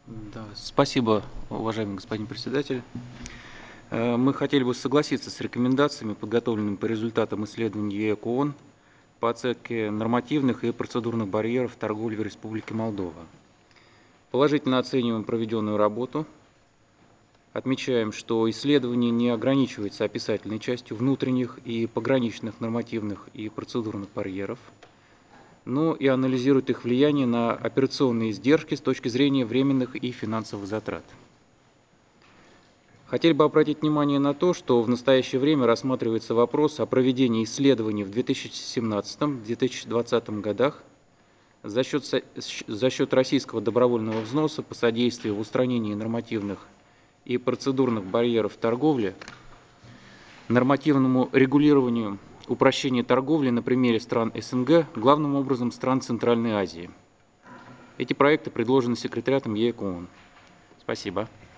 Да, спасибо, уважаемый господин председатель. Мы хотели бы согласиться с рекомендациями, подготовленными по результатам исследований ЕЭК ООН по оценке нормативных и процедурных барьеров в торговле в Республике Молдова. Положительно оцениваем проведенную работу. Отмечаем, что исследование не ограничивается описательной частью внутренних и пограничных нормативных и процедурных барьеров, но и анализирует их влияние на операционные издержки с точки зрения временных и финансовых затрат. Хотели бы обратить внимание на то, что в настоящее время рассматривается вопрос о проведении исследований в 2017-2020 годах за счет российского добровольного взноса по содействию в устранении нормативных и процедурных барьеров в торговле, нормативному регулированию упрощения торговли на примере стран СНГ, главным образом стран Центральной Азии. Эти проекты предложены секретариатом ЕЭК ООН. Спасибо.